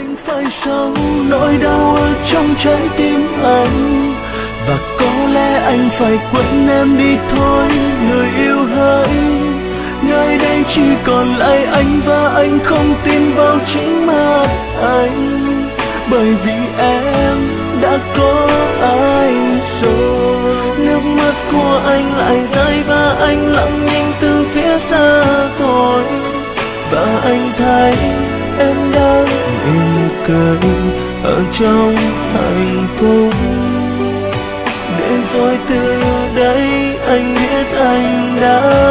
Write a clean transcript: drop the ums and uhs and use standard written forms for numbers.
anh phải sống nỗi đau ở trong trái tim anh, và có lẽ anh phải quên em đi thôi người yêu hỡi. Nơi đây chỉ còn lại anh và anh không tin vào chính mắt anh, bởi vì em đã có ai rồi. Nước mắt của anh lại rơi và anh lặng nhìn từ phía xa thôi, và anh thấy em đang mỉm cười ở trong hạnh phúc. Để rồi từ đây anh biết anh đã